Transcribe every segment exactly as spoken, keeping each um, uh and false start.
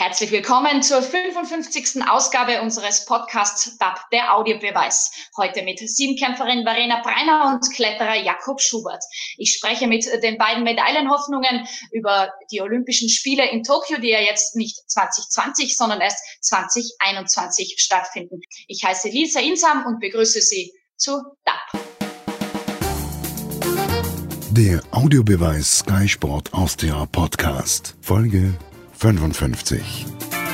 Herzlich willkommen zur fünfundfünfzigsten Ausgabe unseres Podcasts D A P, der Audiobeweis. Heute mit Siebenkämpferin Verena Breiner und Kletterer Jakob Schubert. Ich spreche mit den beiden Medaillenhoffnungen über die Olympischen Spiele in Tokio, die ja jetzt nicht zwanzig zwanzig, sondern erst zwanzig einundzwanzig stattfinden. Ich heiße Lisa Insam und begrüße Sie zu D A P. Der Audiobeweis Sky Sport Austria Podcast, Folge fünfundfünfzig.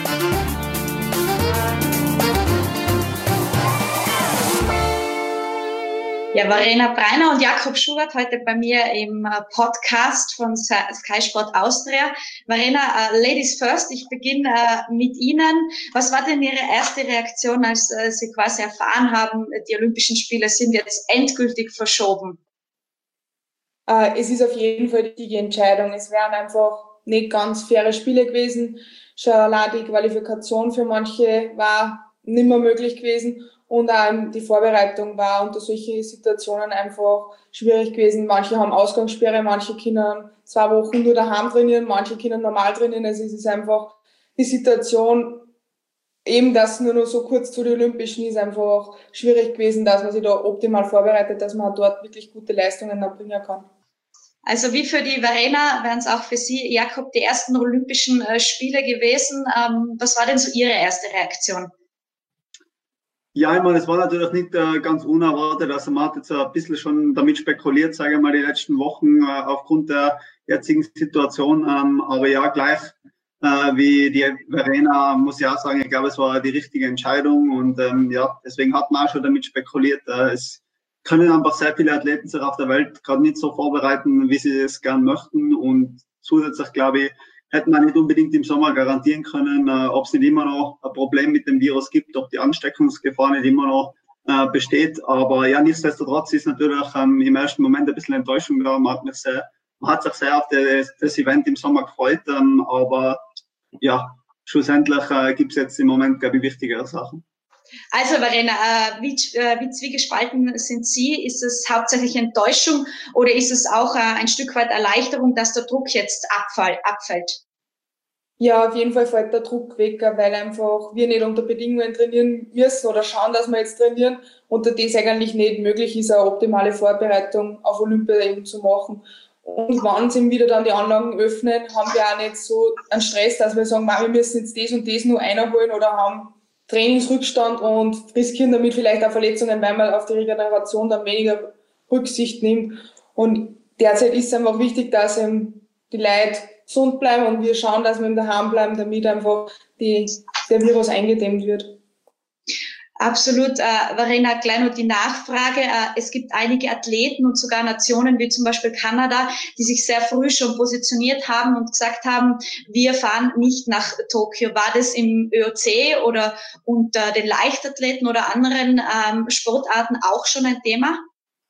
Ja, Verena Breiner und Jakob Schubert heute bei mir im Podcast von Sky Sport Austria. Verena, uh, Ladies first, ich beginne uh, mit Ihnen. Was war denn Ihre erste Reaktion, als uh, Sie quasi erfahren haben, die Olympischen Spiele sind jetzt endgültig verschoben? Uh, es ist auf jeden Fall die richtige Entscheidung. Es wären einfach nicht ganz faire Spiele gewesen. Schon allein die Qualifikation für manche war nicht mehr möglich gewesen und auch die Vorbereitung war unter solchen Situationen einfach schwierig gewesen. Manche haben Ausgangssperre, manche können zwei Wochen nur daheim trainieren, manche können normal trainieren. Also es ist einfach die Situation, eben dass nur noch so kurz zu den Olympischen ist, einfach schwierig gewesen, dass man sich da optimal vorbereitet, dass man dort wirklich gute Leistungen erbringen kann. Also wie für die Verena wären es auch für Sie, Jakob, die ersten Olympischen äh, Spiele gewesen. Ähm, was war denn so Ihre erste Reaktion? Ja, ich meine, es war natürlich nicht äh, ganz unerwartet. Also man hat jetzt ein bisschen schon damit spekuliert, sage ich mal, die letzten Wochen äh, aufgrund der jetzigen Situation. Ähm, aber ja, gleich äh, wie die Verena, muss ich auch sagen, ich glaube, es war die richtige Entscheidung. Und ähm, ja, deswegen hat man auch schon damit spekuliert. Äh, es können einfach sehr viele Athleten sich auf der Welt gerade nicht so vorbereiten, wie sie es gern möchten. Und zusätzlich, glaube ich, hätte man nicht unbedingt im Sommer garantieren können, äh, ob es nicht immer noch ein Problem mit dem Virus gibt, ob die Ansteckungsgefahr nicht immer noch äh, besteht. Aber ja, nichtsdestotrotz ist natürlich ähm, im ersten Moment ein bisschen Enttäuschung da. Man hat, mich sehr, man hat sich sehr auf das, das Event im Sommer gefreut. Ähm, aber ja, schlussendlich äh, gibt es jetzt im Moment, glaube ich, wichtigere Sachen. Also Verena, äh, wie, äh, wie zwiegespalten sind Sie? Ist es hauptsächlich Enttäuschung oder ist es auch äh, ein Stück weit Erleichterung, dass der Druck jetzt abfall, abfällt? Ja, auf jeden Fall fällt der Druck weg, weil einfach wir nicht unter Bedingungen trainieren müssen oder schauen, dass wir jetzt trainieren, unter das eigentlich nicht möglich ist, eine optimale Vorbereitung auf Olympia eben zu machen. Und wenn sie wieder dann die Anlagen öffnen, haben wir auch nicht so einen Stress, dass wir sagen, wir müssen jetzt das und das nur einholen oder haben Trainingsrückstand und riskieren damit vielleicht auch Verletzungen, weil man auf die Regeneration dann weniger Rücksicht nimmt. Und derzeit ist es einfach wichtig, dass eben die Leute gesund bleiben und wir schauen, dass wir eben daheim bleiben, damit einfach die, der Virus eingedämmt wird. Absolut, äh, Verena, gleich noch die Nachfrage. Äh, es gibt einige Athleten und sogar Nationen wie zum Beispiel Kanada, die sich sehr früh schon positioniert haben und gesagt haben, wir fahren nicht nach Tokio. War das im Ö O C oder unter den Leichtathleten oder anderen ähm, Sportarten auch schon ein Thema?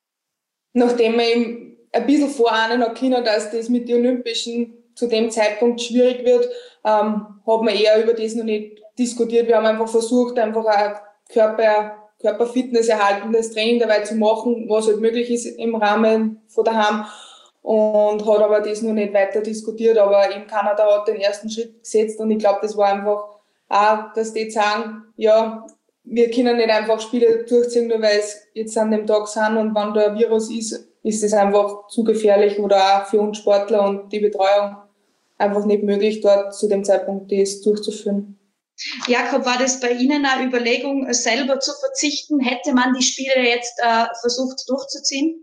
Nachdem wir eben ein bisschen vorahnen können, dass das mit den Olympischen zu dem Zeitpunkt schwierig wird, ähm, hat man eher über das noch nicht diskutiert. Wir haben einfach versucht, einfach ein Körper, Körperfitness erhaltendes Training dabei zu machen, was halt möglich ist im Rahmen von daheim, und hat aber das noch nicht weiter diskutiert. Aber in Kanada hat den ersten Schritt gesetzt und ich glaube, das war einfach auch, dass die sagen, ja, wir können nicht einfach Spiele durchziehen, nur weil es jetzt an dem Tag sind, und wenn da ein Virus ist, ist es einfach zu gefährlich oder auch für uns Sportler und die Betreuung einfach nicht möglich, dort zu dem Zeitpunkt das durchzuführen. Jakob, war das bei Ihnen eine Überlegung, selber zu verzichten? Hätte man die Spiele jetzt äh, versucht durchzuziehen?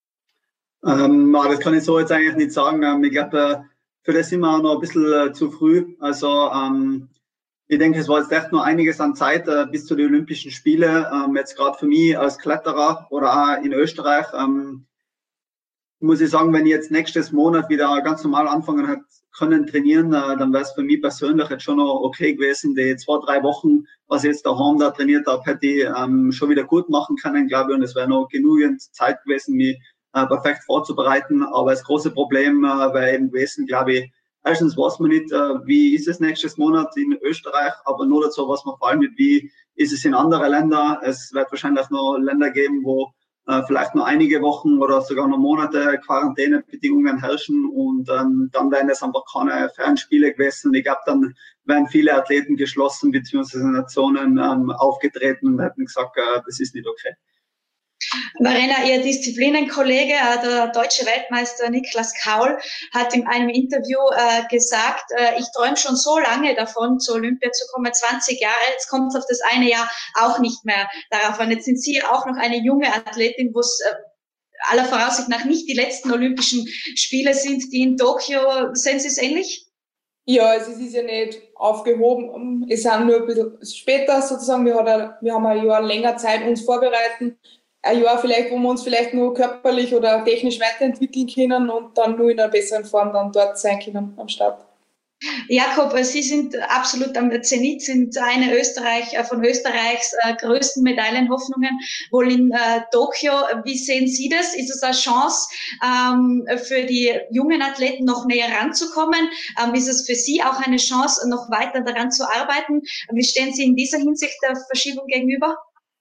Ähm, das kann ich so jetzt eigentlich nicht sagen. Ähm, ich glaube, äh, für das sind wir auch noch ein bisschen äh, zu früh. Also ähm, ich denke, es war jetzt echt noch einiges an Zeit äh, bis zu den Olympischen Spielen. Ähm, jetzt gerade für mich als Kletterer oder auch in Österreich, ähm, muss ich sagen, wenn ich jetzt nächstes Monat wieder ganz normal anfangen hätte können trainieren, äh, dann wäre es für mich persönlich jetzt schon noch okay gewesen. Die zwei, drei Wochen, was ich jetzt daheim da trainiert habe, hätte ich ähm, schon wieder gut machen können, glaube ich. Und es wäre noch genügend Zeit gewesen, mich äh, perfekt vorzubereiten. Aber das große Problem äh, wäre eben gewesen, glaube ich, erstens weiß man nicht, äh, wie ist es nächstes Monat in Österreich, aber nur dazu weiß man vor allem nicht, wie ist es in anderen Ländern. Es wird wahrscheinlich noch Länder geben, wo äh, vielleicht nur einige Wochen oder sogar noch Monate Quarantänebedingungen herrschen und ähm, dann wären es einfach keine fairen Spiele gewesen. Ich glaube, dann wären viele Athleten geschlossen beziehungsweise Nationen ähm, aufgetreten und hätten gesagt, äh, das ist nicht okay. Verena, Ihr Disziplinenkollege, der deutsche Weltmeister Niklas Kaul, hat in einem Interview äh, gesagt, äh, ich träume schon so lange davon, zur Olympia zu kommen, zwanzig Jahre, jetzt kommt es auf das eine Jahr auch nicht mehr darauf an. Jetzt sind Sie auch noch eine junge Athletin, wo es äh, aller Voraussicht nach nicht die letzten Olympischen Spiele sind, die in Tokio. Sehen Sie es ähnlich? Ja, also es ist ja nicht aufgehoben. Es sind nur ein bisschen später sozusagen. Wir, hat, wir haben ein Jahr länger Zeit, uns vorbereiten. Ein Jahr vielleicht, wo wir uns vielleicht nur körperlich oder technisch weiterentwickeln können und dann nur in einer besseren Form dann dort sein können am Start. Jakob, Sie sind absolut am Zenit, sind eine Österreich, von Österreichs äh, größten Medaillenhoffnungen, wohl in äh, Tokio. Wie sehen Sie das? Ist es eine Chance ähm, für die jungen Athleten noch näher ranzukommen? Ähm, ist es für Sie auch eine Chance, noch weiter daran zu arbeiten? Wie stehen Sie in dieser Hinsicht der Verschiebung gegenüber?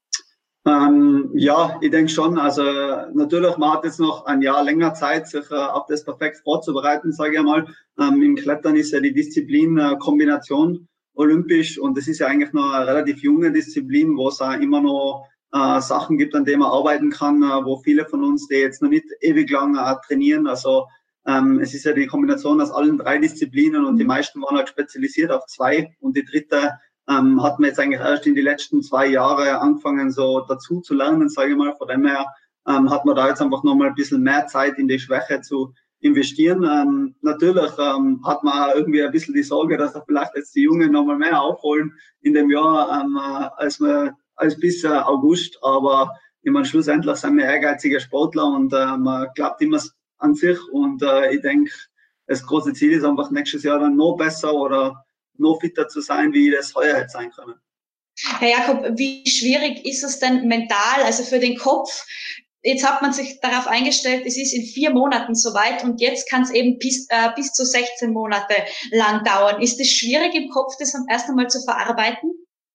Ähm, ja, ich denke schon. Also natürlich, man hat jetzt noch ein Jahr länger Zeit, sich äh, auf das perfekt vorzubereiten, sage ich einmal. Ähm, Im Klettern ist ja die Disziplin äh, Kombination olympisch und es ist ja eigentlich noch eine relativ junge Disziplin, wo es auch immer noch äh, Sachen gibt, an denen man arbeiten kann, äh, wo viele von uns, die jetzt noch nicht ewig lang äh, trainieren. Also ähm, es ist ja die Kombination aus allen drei Disziplinen und die meisten waren halt spezialisiert auf zwei und die dritte Ähm, hat man jetzt eigentlich erst in die letzten zwei Jahre angefangen, so dazu zu lernen, sage ich mal. Von dem her ähm, hat man da jetzt einfach nochmal ein bisschen mehr Zeit in die Schwäche zu investieren. Ähm, natürlich ähm, hat man irgendwie ein bisschen die Sorge, dass da vielleicht jetzt die Jungen nochmal mehr aufholen in dem Jahr ähm, als, wir, als bis äh, August. Aber ich meine, schlussendlich sind wir ehrgeizige Sportler und äh, man glaubt immer an sich. Und äh, ich denke, das große Ziel ist einfach nächstes Jahr dann noch besser oder noch fitter zu sein, wie das heuer hätte sein können. Herr Jakob, wie schwierig ist es denn mental, also für den Kopf? Jetzt hat man sich darauf eingestellt, es ist in vier Monaten soweit und jetzt kann es eben bis, äh, bis zu sechzehn Monate lang dauern. Ist es schwierig im Kopf, das erst einmal zu verarbeiten?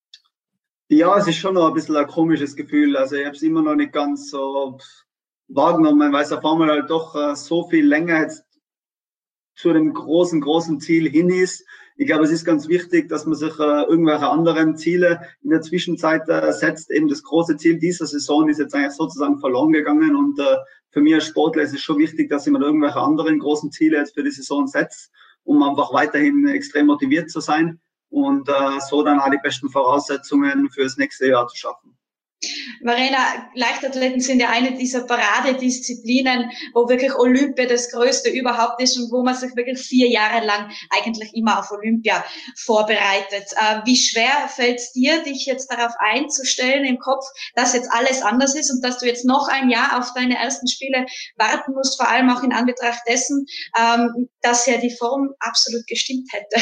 Ja, es ist schon noch ein bisschen ein komisches Gefühl. Also ich habe es immer noch nicht ganz so wahrgenommen, weil es auf einmal halt doch äh, so viel länger jetzt zu dem großen, großen Ziel hin ist. Ich glaube, es ist ganz wichtig, dass man sich äh, irgendwelche anderen Ziele in der Zwischenzeit äh, setzt. Eben das große Ziel dieser Saison ist jetzt eigentlich sozusagen verloren gegangen. Und äh, für mich als Sportler ist es schon wichtig, dass ich mir irgendwelche anderen großen Ziele jetzt für die Saison setze, um einfach weiterhin extrem motiviert zu sein und äh, so dann auch die besten Voraussetzungen für das nächste Jahr zu schaffen. Verena, Leichtathleten sind ja eine dieser Paradedisziplinen, wo wirklich Olympia das Größte überhaupt ist und wo man sich wirklich vier Jahre lang eigentlich immer auf Olympia vorbereitet. Äh, wie schwer fällt es dir, dich jetzt darauf einzustellen im Kopf, dass jetzt alles anders ist und dass du jetzt noch ein Jahr auf deine ersten Spiele warten musst, vor allem auch in Anbetracht dessen, ähm, dass ja die Form absolut gestimmt hätte?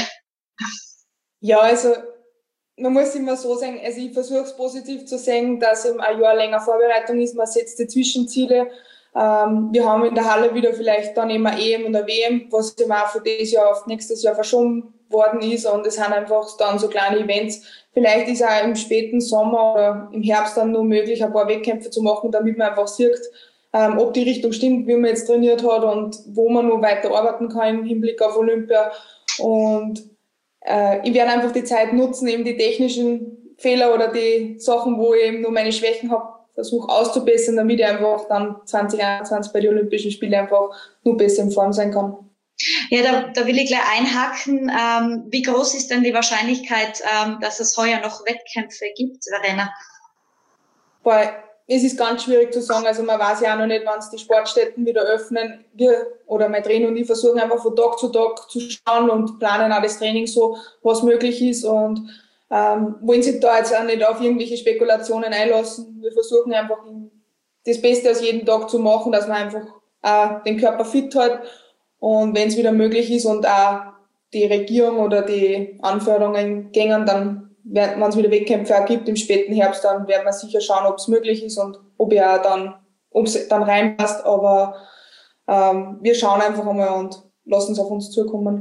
Ja, also man muss immer so sagen, also ich versuche es positiv zu sehen, dass eben ein Jahr länger Vorbereitung ist, man setzt die Zwischenziele. Ähm, wir haben in der Halle wieder vielleicht dann immer E M und eine W M, was eben auch für dieses Jahr auf nächstes Jahr verschoben worden ist und es sind einfach dann so kleine Events. Vielleicht ist auch im späten Sommer oder im Herbst dann nur möglich, ein paar Wettkämpfe zu machen, damit man einfach sieht, ähm, ob die Richtung stimmt, wie man jetzt trainiert hat und wo man noch weiter arbeiten kann im Hinblick auf Olympia. Und ich werde einfach die Zeit nutzen, eben die technischen Fehler oder die Sachen, wo ich eben nur meine Schwächen habe, versuche auszubessern, damit ich einfach dann zwanzig einundzwanzig bei den Olympischen Spielen einfach nur besser in Form sein kann. Ja, da, da will ich gleich einhaken. Ähm, wie groß ist denn die Wahrscheinlichkeit, ähm, dass es heuer noch Wettkämpfe gibt, Verena? Weil es ist ganz schwierig zu sagen, also man weiß ja auch noch nicht, wann es die Sportstätten wieder öffnen. Wir oder mein Trainer und ich versuchen einfach von Tag zu Tag zu schauen und planen auch das Training so, was möglich ist und ähm, wollen sich da jetzt auch nicht auf irgendwelche Spekulationen einlassen. Wir versuchen einfach das Beste aus jedem Tag zu machen, dass man einfach auch den Körper fit hält und wenn es wieder möglich ist und auch die Regierung oder die Anforderungen gängen, dann wenn es wieder Wettkämpfe auch gibt im späten Herbst, dann werden wir sicher schauen, ob es möglich ist und ob er auch dann, ob es dann reinpasst. Aber ähm, wir schauen einfach einmal und lassen es auf uns zukommen.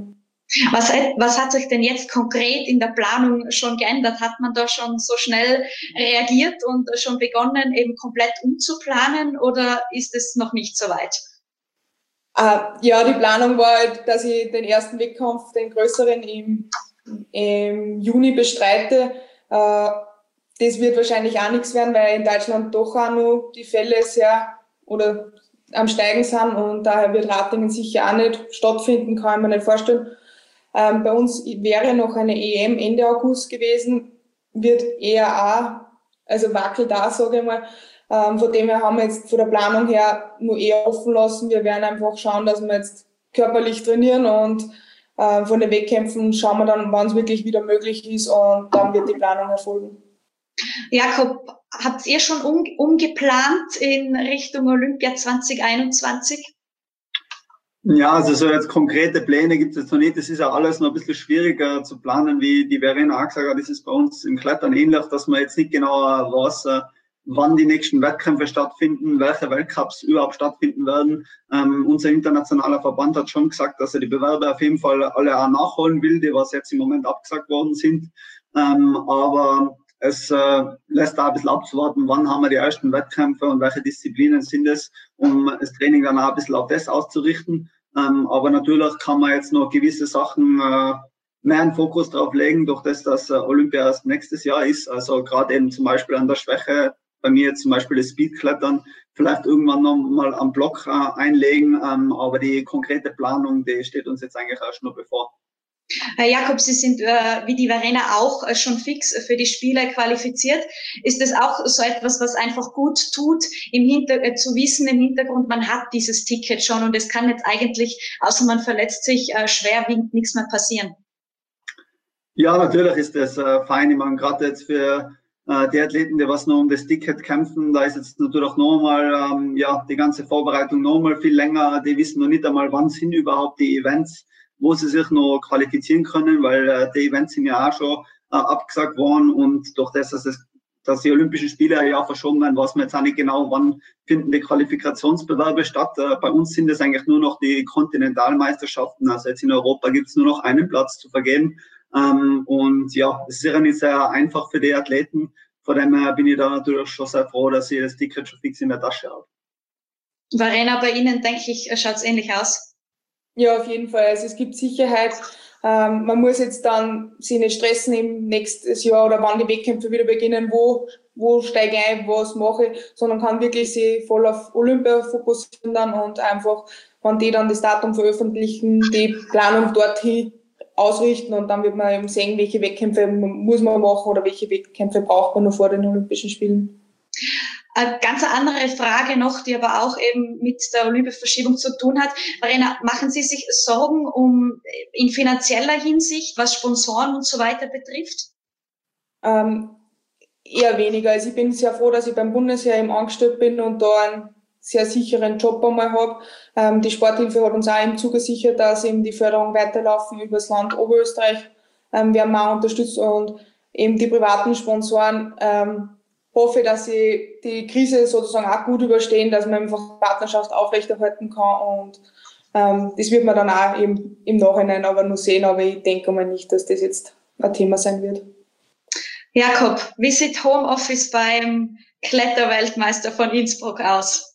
Was, was hat sich denn jetzt konkret in der Planung schon geändert? Hat man da schon so schnell reagiert und schon begonnen, eben komplett umzuplanen, oder ist es noch nicht so weit? Äh, ja, die Planung war halt, dass ich den ersten Wettkampf, den größeren, im, im Juni bestreite. Äh, das wird wahrscheinlich auch nichts werden, weil in Deutschland doch auch noch die Fälle sehr oder am Steigen sind und daher wird Ratingen sicher auch nicht stattfinden, kann ich mir nicht vorstellen. Ähm, bei uns wäre noch eine E M Ende August gewesen, wird eher auch, also wackelt auch, sage ich mal. Ähm, von dem her haben wir jetzt von der Planung her nur eher offen lassen. Wir werden einfach schauen, dass wir jetzt körperlich trainieren und äh, von den Wettkämpfen schauen wir dann, wann es wirklich wieder möglich ist und dann wird die Planung erfolgen. Jakob, habt ihr schon um, umgeplant in Richtung Olympia zwanzig einundzwanzig? Ja, also so jetzt konkrete Pläne gibt es jetzt noch nicht. Das ist ja alles noch ein bisschen schwieriger zu planen, wie die Verena auch gesagt hat. Das ist bei uns im Klettern ähnlich, dass man jetzt nicht genau weiß, wann die nächsten Wettkämpfe stattfinden, welche Weltcups überhaupt stattfinden werden. Ähm, unser internationaler Verband hat schon gesagt, dass er die Bewerber auf jeden Fall alle auch nachholen will, die was jetzt im Moment abgesagt worden sind. Ähm, aber es äh, lässt da ein bisschen abzuwarten, wann haben wir die ersten Wettkämpfe und welche Disziplinen sind es, um das Training dann auch ein bisschen auf das auszurichten. Ähm, aber natürlich kann man jetzt noch gewisse Sachen äh, mehr einen Fokus drauf legen, durch das, dass äh, Olympia erst nächstes Jahr ist. Also gerade eben zum Beispiel an der Schwäche, bei mir jetzt zum Beispiel das Speedklettern, vielleicht irgendwann noch mal am Block äh, einlegen. Ähm, aber die konkrete Planung, die steht uns jetzt eigentlich erst noch bevor. Herr Jakob, Sie sind äh, wie die Verena auch äh, schon fix für die Spiele qualifiziert. Ist das auch so etwas, was einfach gut tut, im Hinter äh, zu wissen im Hintergrund, man hat dieses Ticket schon und es kann jetzt eigentlich, außer man verletzt sich, äh, schwerwiegend nichts mehr passieren? Ja, natürlich ist das äh, fein. Ich meine, gerade jetzt für äh, die Athleten, die was noch um das Ticket kämpfen, da ist jetzt natürlich nochmal ähm, ja, die ganze Vorbereitung nochmal viel länger. Die wissen noch nicht einmal, wann sind überhaupt die Events, wo sie sich noch qualifizieren können, weil äh, die Events sind ja auch schon äh, abgesagt worden und durch das, dass, es, dass die Olympischen Spiele ein Jahr verschoben werden, weiß man jetzt auch nicht genau, wann finden die Qualifikationsbewerbe statt. Äh, bei uns sind es eigentlich nur noch die Kontinentalmeisterschaften, also jetzt in Europa gibt es nur noch einen Platz zu vergeben ähm, und ja, es ist sicher nicht sehr einfach für die Athleten, von dem her bin ich da natürlich schon sehr froh, dass ich das Ticket schon fix in der Tasche habe. Verena, bei Ihnen, denke ich, schaut es ähnlich aus. Ja, auf jeden Fall. Also es gibt Sicherheit. Ähm, man muss jetzt dann sich nicht stressen im nächsten Jahr oder wann die Wettkämpfe wieder beginnen, wo, wo steige ich ein, was mache ich, sondern kann wirklich sich voll auf Olympia fokussieren dann und einfach, wenn die dann das Datum veröffentlichen, die Planung dorthin ausrichten und dann wird man eben sehen, welche Wettkämpfe muss man machen oder welche Wettkämpfe braucht man noch vor den Olympischen Spielen. Eine ganz andere Frage noch, die aber auch eben mit der Olympiaverschiebung zu tun hat. Verena, machen Sie sich Sorgen um in finanzieller Hinsicht, was Sponsoren und so weiter betrifft? Ähm, eher weniger. Also ich bin sehr froh, dass ich beim Bundesheer eben angestellt bin und da einen sehr sicheren Job einmal habe. Ähm, die Sporthilfe hat uns auch eben zugesichert, dass eben die Förderung weiterlaufen über das Land Oberösterreich. Ähm, wir haben auch unterstützt und eben die privaten Sponsoren ähm, hoffe, dass sie die Krise sozusagen auch gut überstehen, dass man einfach Partnerschaft aufrechterhalten kann und ähm, das wird man dann auch eben im Nachhinein aber nur sehen, aber ich denke mal nicht, dass das jetzt ein Thema sein wird. Jakob, wie sieht Homeoffice beim Kletterweltmeister von Innsbruck aus?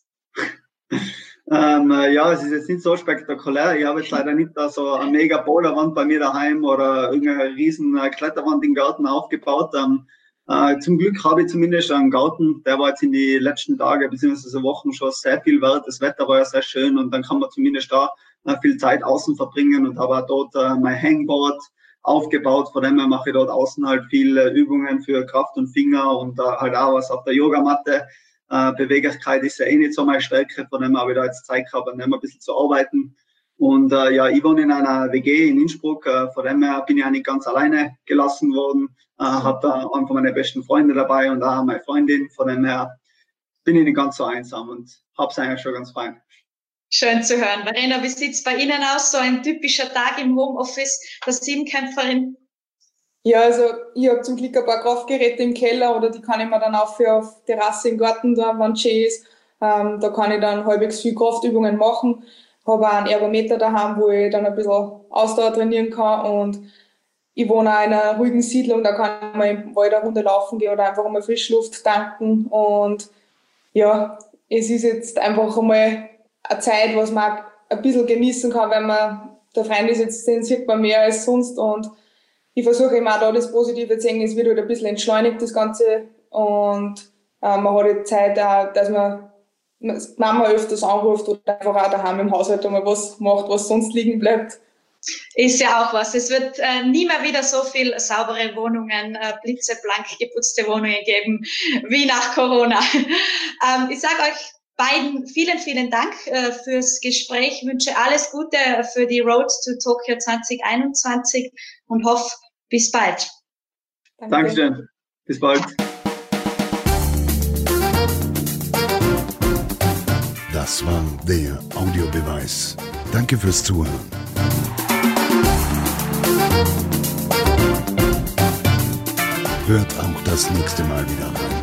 Ähm, ja, es ist jetzt nicht so spektakulär. Ich habe jetzt leider nicht da so eine mega Boulderwand bei mir daheim oder irgendeine riesen Kletterwand im Garten aufgebaut. Ähm, Äh, zum Glück habe ich zumindest einen Garten, der war jetzt in die letzten Tage bzw. Wochen schon sehr viel wert. Das Wetter war ja sehr schön und dann kann man zumindest da äh, viel Zeit außen verbringen und habe auch dort äh, mein Hangboard aufgebaut. Von dem her mache ich dort außen halt viele Übungen für Kraft und Finger und äh, halt auch was auf der Yogamatte. Äh, Beweglichkeit ist ja eh nicht so meine Stärke, von dem her habe ich da jetzt Zeit gehabt, an dem ein bisschen zu arbeiten. Und äh, ja, ich wohne in einer W G in Innsbruck, äh, von dem her bin ich auch nicht ganz alleine gelassen worden. Äh, habe da einen von meinen besten Freunde dabei und auch meine Freundin. Von dem her bin ich nicht ganz so einsam und habe es eigentlich schon ganz fein. Schön zu hören. Verena, wie sieht's bei Ihnen aus? So ein typischer Tag im Homeoffice der Siebenkämpferin? Ja, also ich habe zum Glück ein paar Kraftgeräte im Keller oder die kann ich mir dann auch für auf Terrasse im Garten da, wenn es schön ist. Ähm, da kann ich dann halbwegs viel Kraftübungen machen. habe auch einen Ergometer daheim, wo ich dann ein bisschen Ausdauer trainieren kann. Und ich wohne auch in einer ruhigen Siedlung, da kann man im Wald eine Runde laufen gehen oder einfach einmal Frischluft tanken. Und ja, es ist jetzt einfach einmal eine Zeit, was man ein bisschen genießen kann, weil man, der Freund ist jetzt, den sieht man mehr als sonst. Und ich versuche immer auch da das Positive zu sehen, es wird halt ein bisschen entschleunigt, das Ganze. Und äh, man hat jetzt Zeit auch, dass man Mama öfters anruft oder einfach auch daheim im Haushalt einmal was macht, was sonst liegen bleibt. Ist ja auch was. Es wird äh, nie mehr wieder so viel saubere Wohnungen, äh, blitzeblank geputzte Wohnungen geben wie nach Corona. ähm, ich sage euch beiden vielen, vielen Dank äh, fürs Gespräch. Ich wünsche alles Gute für die Road to Tokio zwanzig einundzwanzig und hoffe, bis bald. Danke. Dankeschön. Bis bald. Das war der Audiobeweis. Danke fürs Zuhören. Hört auch das nächste Mal wieder rein.